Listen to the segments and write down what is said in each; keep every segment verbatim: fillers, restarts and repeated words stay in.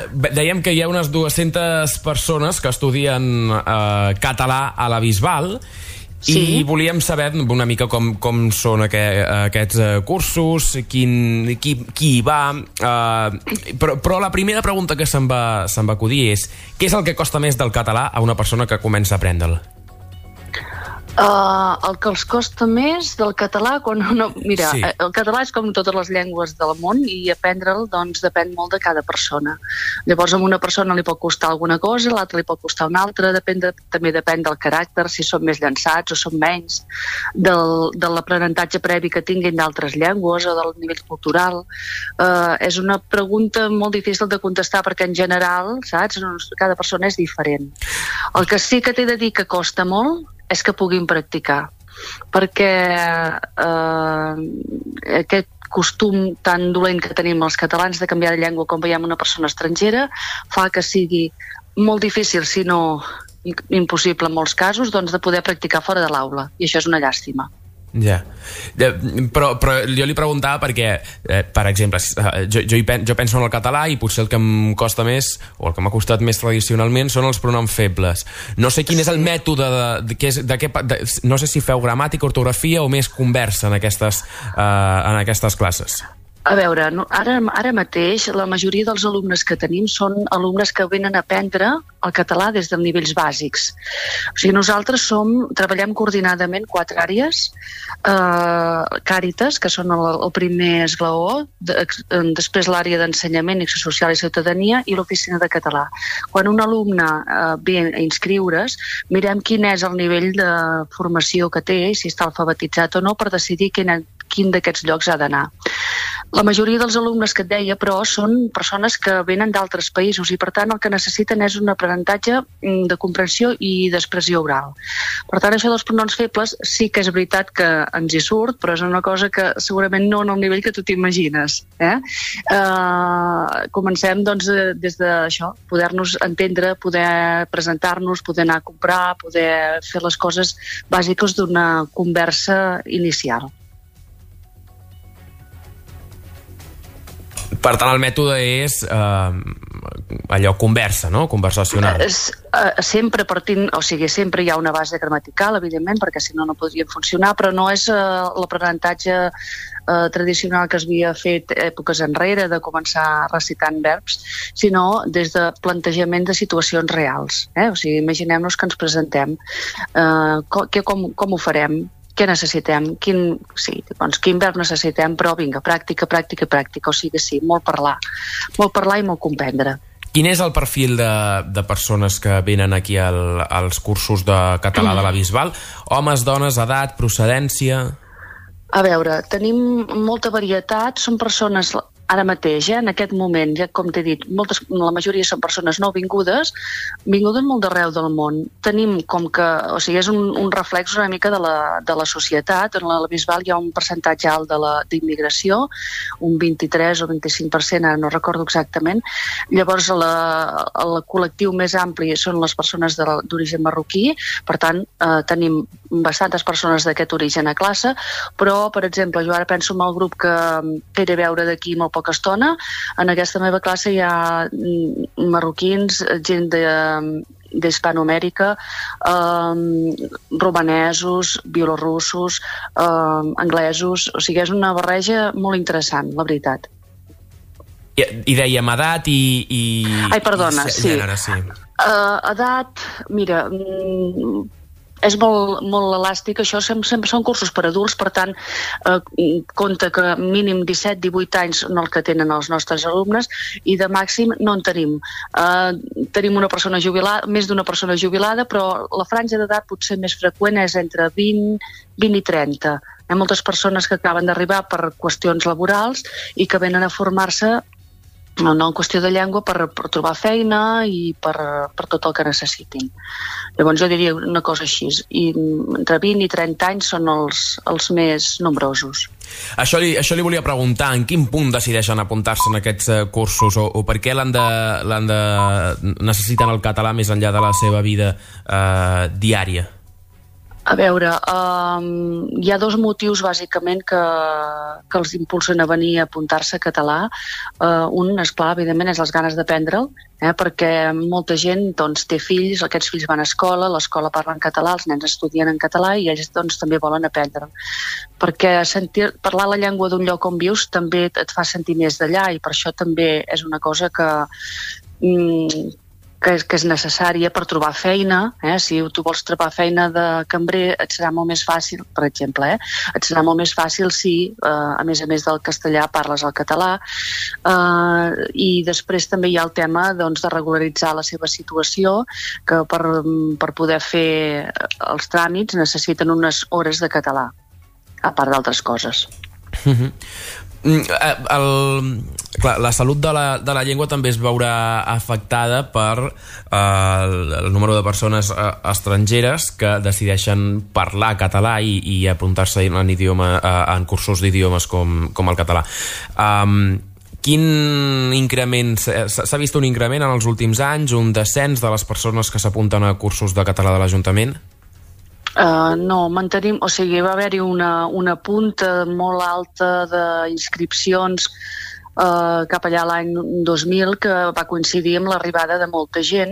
dèiem que hi ha unes dues-centes persones que estudien eh, català a la Bisbal. Sí. I volíem saber una mica com, com són aqu aquests uh, cursos, quin, qui, qui hi va, uh, però, però la primera pregunta que se'm va, se'm va acudir és: què és el que costa més del català a una persona que comença a aprendre'l? Uh, el que els costa més del català, quan no, mira, sí. El català és com totes les llengües del món i aprendre'l doncs depèn molt de cada persona. Llavors a una persona li pot costar alguna cosa, a l'altra li pot costar una altra, depèn de, també depèn del caràcter, si són més llançats o són menys, del, de l'aprenentatge previ que tinguin d'altres llengües o del nivell cultural. Uh, és una pregunta molt difícil de contestar perquè en general, saps, cada persona és diferent. El que sí que t'he de dir que costa molt és que puguin practicar, perquè eh, aquest costum tan dolent que tenim els catalans de canviar de llengua quan veiem una persona estrangera fa que sigui molt difícil, si no impossible en molts casos, doncs de poder practicar fora de l'aula, i això és una llàstima. Ja, però, però jo li preguntava perquè, eh, per exemple, jo, jo, pen, jo penso en el català i potser el que em costa més, o el que m'ha costat més tradicionalment, són els pronoms febles. No sé quin és el mètode de, de, de, de, de, de no sé si feu gramàtica, ortografia o més conversa en aquestes, eh, en aquestes classes. A veure, no, ara, ara mateix la majoria dels alumnes que tenim són alumnes que venen a aprendre el català des de nivells bàsics. O sigui, nosaltres som, treballem coordinadament quatre àrees, eh, Càritas, que són el, el primer esglaó, de, després l'àrea d'ensenyament, acció social i ciutadania i l'oficina de català. Quan un alumne eh, ve a inscriure's, mirem quin és el nivell de formació que té, si està alfabetitzat o no, per decidir quin, quin d'aquests llocs ha d'anar. La majoria dels alumnes que et deia, però, són persones que venen d'altres països i, per tant, el que necessiten és un aprenentatge de comprensió i d'expressió oral. Per tant, això dels pronoms febles sí que és veritat que ens hi surt, però és una cosa que segurament no en el nivell que tu t'imagines. Eh? Uh, comencem, doncs, des d'això, poder-nos entendre, poder presentar-nos, poder anar a comprar, poder fer les coses bàsiques d'una conversa inicial. Per tant, el mètode és eh, allò, conversa, no? Conversacional. Uh, sempre partint, o sigui, sempre hi ha una base gramatical, evidentment, perquè si no, no podrien funcionar, però no és uh, l'aprenentatge uh, tradicional que es havia fet èpoques enrere, de començar recitant verbs, sinó des de plantejament de situacions reals. Eh? O sigui, imaginem-nos que ens presentem. Uh, com, com, com ho farem? Què necessitem, quin, sí, doncs, quin verb necessitem, però vinga, pràctica, pràctica, pràctica, o sigui, sí, molt parlar, molt parlar i molt comprendre. Quin és el perfil de, de persones que venen aquí al, als cursos de català de la Bisbal? Homes, dones, edat, procedència? A veure, tenim molta varietat, són persones... Ara mateix, eh, en aquest moment, ja com t'he dit, moltes, la majoria són persones nouvingudes, vingudes molt d'arreu del món. Tenim com que, o sigui, és un, un reflex una mica de la, de la societat. En la, la Bisbal hi ha un percentatge alt d'immigració, un vint-i-tres o vint-i-cinc per cent, ara no recordo exactament. Llavors, la, el col·lectiu més ampli són les persones d'origen marroquí, per tant, eh, tenim bastantes persones d'aquest origen a classe, però, per exemple, jo ara penso en el grup que, que he de veure d'aquí molt poca estona. En aquesta meva classe hi ha marroquins, gent d'Hispanoamèrica, eh, romanesos, bielorussos, eh, anglesos, o sigui, és una barreja molt interessant, la veritat. I, i dèiem edat i... i Ai, perdona, i, sí. Gènere, sí. Uh, edat, mira... Mm, és molt, molt elàstic, això sempre, sempre són cursos per adults, per tant, eh, compta que mínim disset divuit anys són el que tenen els nostres alumnes i de màxim no en tenim. Eh, tenim una persona jubilada, més d'una persona jubilada, però la franja d'edat potser més freqüent és entre vint, vint i trenta. Hi ha moltes persones que acaben d'arribar per qüestions laborals i que venen a formar-se no en qüestió de llengua per, per trobar feina i per, per tot el que necessitin. Llavors jo diria una cosa així, i entre vint i trenta anys són els, els més nombrosos. Això li, això li volia preguntar, en quin punt decideixen apuntar-se en aquests uh, cursos o, o per què l'han de, l'han de, necessiten el català més enllà de la seva vida uh, diària? A veure, um, hi ha dos motius bàsicament que, que els impulsen a venir a apuntar-se a català. Uh, un, esclar, evidentment, és les ganes d'aprendre'l, eh, perquè molta gent doncs, té fills, aquests fills van a escola, l'escola parla en català, els nens estudien en català i ells doncs, també volen aprendre'l. Perquè sentir, parlar la llengua d'un lloc on vius també et fa sentir més d'allà i per això també és una cosa que... Mm, Que és, que és necessària per trobar feina, eh? Si tu vols trobar feina de cambrer et serà molt més fàcil, per exemple, eh? et serà molt més fàcil si, eh, a més a més del castellà, parles el català, eh, i després també hi ha el tema doncs, de regularitzar la seva situació, que per, per poder fer els tràmits necessiten unes hores de català, a part d'altres coses. Mm-hmm. El, clar, la salut de la, de la llengua també es veurà afectada per eh, el, el número de persones eh, estrangeres que decideixen parlar català i, i apuntar-se en, idioma, eh, en cursos d'idiomes com, com el català. Um, quin increment s'ha vist un increment en els últims anys, un descens de les persones que s'apunten a cursos de català de l'Ajuntament? Uh, no, mantenim, o sigui, va haver-hi una, una punta molt alta d'inscripcions uh, cap allà l'any dos mil que va coincidir amb l'arribada de molta gent,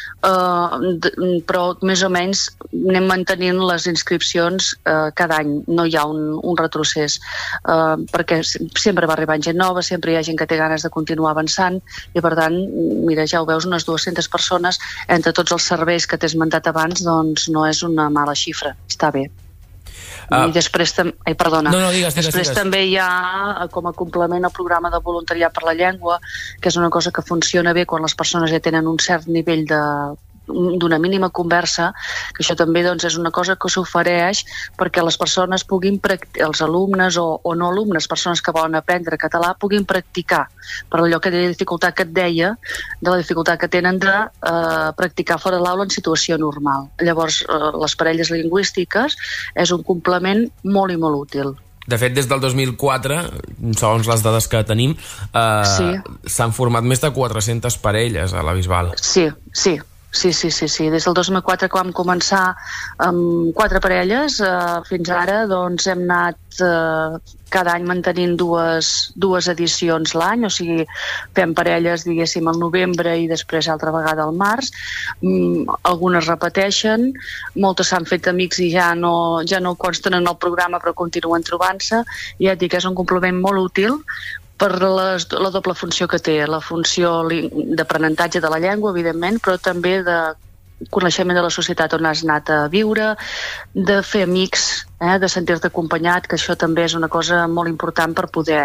uh, de, però més o menys anem mantenint les inscripcions uh, cada any, no hi ha un, un retrocés, uh, perquè sempre va arribant gent nova, sempre hi ha gent que té ganes de continuar avançant i per tant, mira, ja ho veus, unes dues-centes persones entre tots els serveis que t'he esmentat abans, doncs no és una mala xifra, està bé. Uh, I després, tam ai, perdona, no, no, digues, digues, després digues. també hi ha com a complement el programa de voluntariat per la llengua, que és una cosa que funciona bé quan les persones ja tenen un cert nivell de d'una mínima conversa, que això també doncs, és una cosa que s'ofereix perquè les persones puguin, els alumnes o, o no alumnes, persones que volen aprendre català, puguin practicar per allò que de dificultat que et deia, de la dificultat que tenen de eh, practicar fora de l'aula en situació normal. Llavors, eh, les parelles lingüístiques és un complement molt i molt útil. De fet, des del dos mil quatre, segons les dades que tenim, eh, sí. s'han format més de quatre-centes parelles a la Bisbal. Sí, sí. Sí, sí, sí, sí. Des del dos mil quatre que vam començar amb quatre parelles, eh, fins ara doncs, hem anat eh, cada any mantenint dues, dues edicions l'any, o sigui, fem parelles, diguéssim, al novembre i després altra vegada al març. Mm, algunes repeteixen, moltes s'han fet amics i ja no, ja no consten en el programa però continuen trobant-se. I ja et dic, és un complement molt útil per les, la doble funció que té, la funció d'aprenentatge de la llengua, evidentment, però també de coneixement de la societat on has anat a viure, de fer amics, eh, de sentir-te acompanyat, que això també és una cosa molt important per poder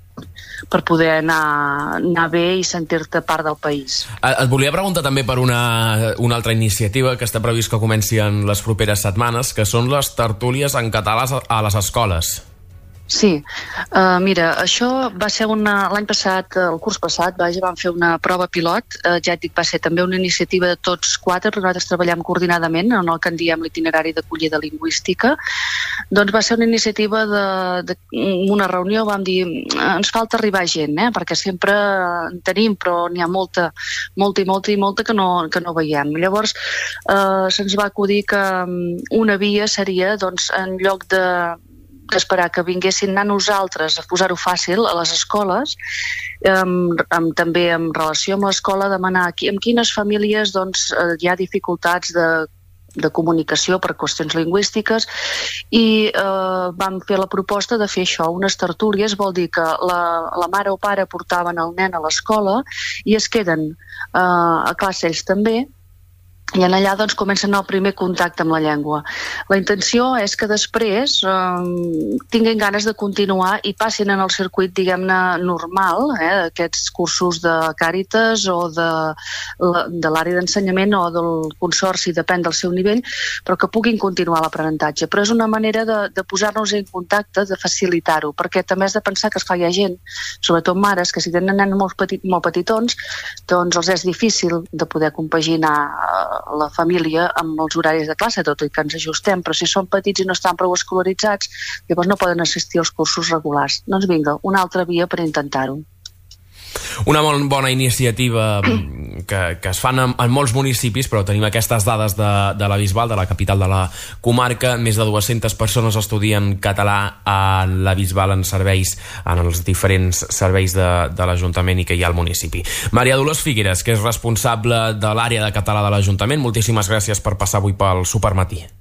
per poder anar, anar bé i sentir-te part del país. Et volia preguntar també per una, una altra iniciativa que està previst que comenci en les properes setmanes, que són les tertúlies en català a les escoles. Sí, uh, mira, això va ser una... l'any passat, el curs passat, vaja, vam fer una prova pilot, uh, ja et dic, va ser també una iniciativa de tots quatre, perquè nosaltres treballem coordinadament en el que en diem l'itinerari d'acollida lingüística. Doncs va ser una iniciativa de, de una reunió, vam dir, ens falta arribar gent, eh? Perquè sempre en tenim, però n'hi ha molta, molta i molta i molta que no, que no veiem. Llavors, uh, se'ns va acudir que una via seria, doncs, en lloc de d'esperar que vinguessin a nosaltres a posar-ho fàcil a les escoles, um, amb, també en relació amb l'escola, demanar aquí, amb quines famílies doncs, hi ha dificultats de, de comunicació per qüestions lingüístiques i eh, vam fer la proposta de fer això, unes tertúlies, vol dir que la, la mare o pare portaven el nen a l'escola i es queden eh, a classe ells també, i en allà doncs, comencen el primer contacte amb la llengua. La intenció és que després eh, tinguin ganes de continuar i passin en el circuit, diguem-ne, normal, eh, aquests cursos de Càritas o de, de l'àrea d'ensenyament o del consorci, depèn del seu nivell, però que puguin continuar l'aprenentatge. Però és una manera de, de posar-nos en contacte, de facilitar-ho, perquè també has de pensar que esclar, hi ha gent, sobretot mares, que si tenen nens molt, petit, molt petitons, doncs els és difícil de poder compaginar la família amb els horaris de classe, tot i que ens ajustem, però si són petits i no estan prou escolaritzats, llavors no poden assistir als cursos regulars. Doncs vinga, una altra via per intentar-ho. Una molt bona iniciativa que, que es fan en, en molts municipis, però tenim aquestes dades de, de la Bisbal, de la capital de la comarca. Més de dues-centes persones estudien català a la Bisbal en serveis, en els diferents serveis de, de l'Ajuntament i que hi ha al municipi. Maria Dolors Figueres, que és responsable de l'àrea de català de l'Ajuntament, moltíssimes gràcies per passar avui pel Supermatí.